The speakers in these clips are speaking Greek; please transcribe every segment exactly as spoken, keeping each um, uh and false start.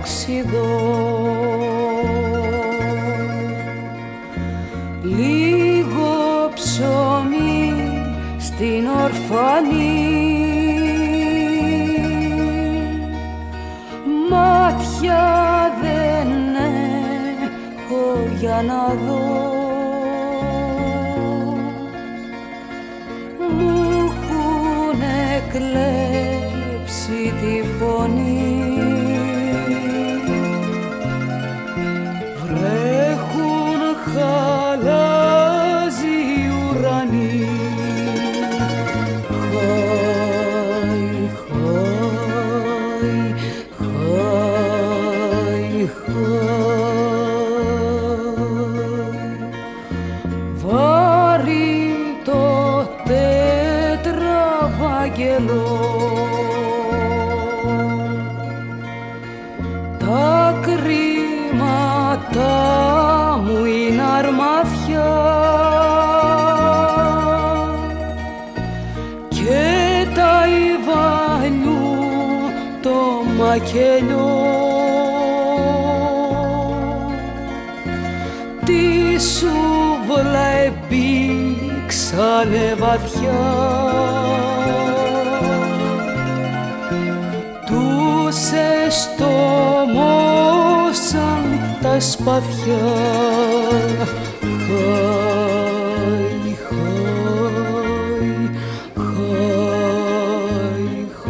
ταξιδώ. Λίγο ψωμί στην ορφανή, μάτια δεν έχω για να δω. Μου έχουνε κλέψει τη φωνή. Βρέχουν χαλάζει οι ουρανοί. Χάι, χάι, χάι, χάι. Βάρη το τέτραβαγγελό, τα κρίματα μου είναι αρμάθια και τα υβαλιού το μακελιό. Τη σούβλα εμπήξανε βαθιά, τους εστομώσαν τα σπαθιά. Χάι, χάι, χάι,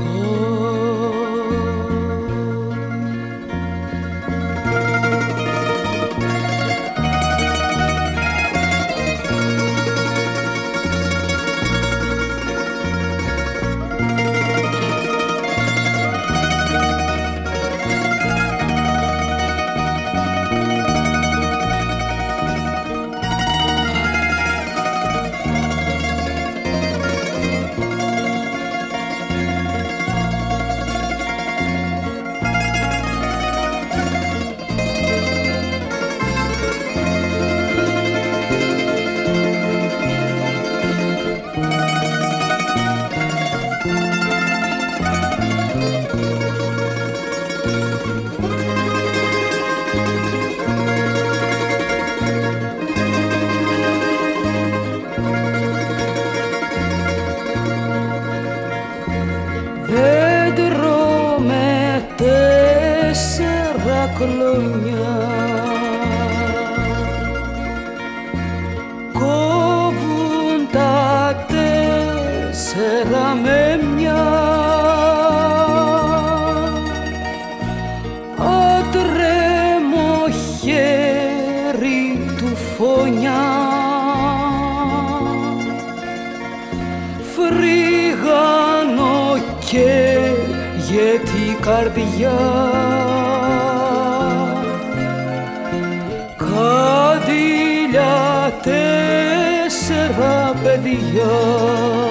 δέντρο με τέσσερα κλονιά, κόβουν τα τέσσερα με μια. Ατρέμω χέρι του φωνιά, φρίγανο και γιατί καρδιά. Καντήλια τέσσερα παιδιά.